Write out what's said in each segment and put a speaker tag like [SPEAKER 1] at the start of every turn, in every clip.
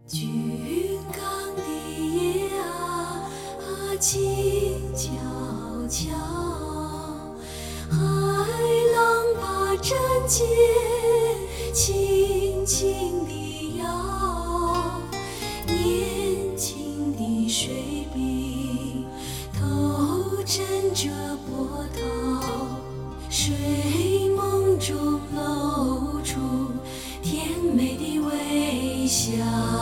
[SPEAKER 1] 军港的夜啊，静悄悄，海浪把针尖轻轻地摇，年轻的水兵头枕着波涛，睡梦中露出甜美的微笑。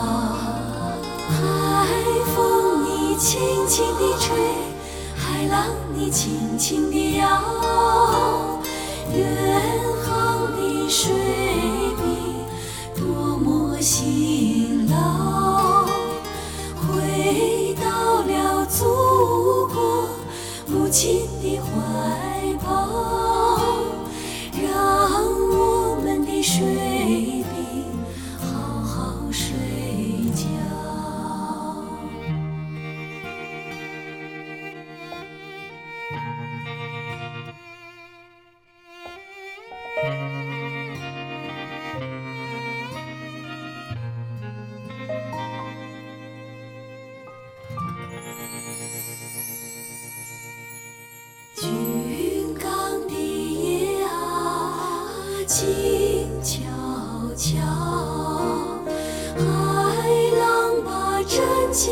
[SPEAKER 1] 海风你轻轻地吹，海浪你轻轻地摇，远航的水兵多么辛劳，回到了祖国母亲的怀抱，让我们的水兵好好睡觉。军港的夜啊，静悄悄，海浪把针尖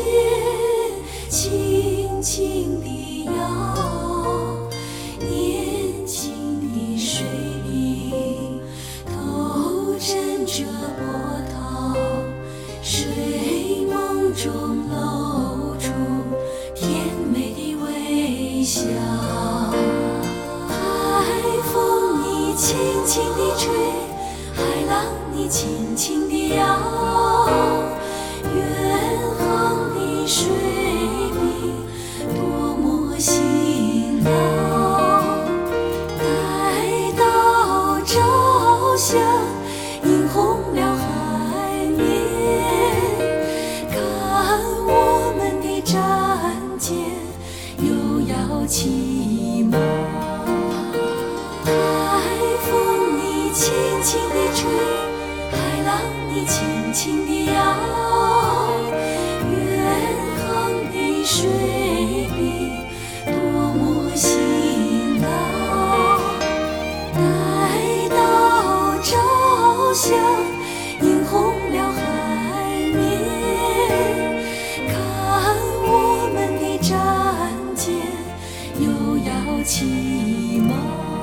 [SPEAKER 1] 轻轻地摇，年轻的水兵头枕着波涛，睡梦中露出甜美的微笑。海风你轻轻地吹，海浪你轻轻地摇，远航的水兵多么辛劳，待到朝霞映红了海面，看我们的战舰又要起锚。海风你轻轻地吹，海浪你轻轻地摇，远航的水兵多么辛劳，待到朝霞映红了海面，看我们的战舰又要起锚。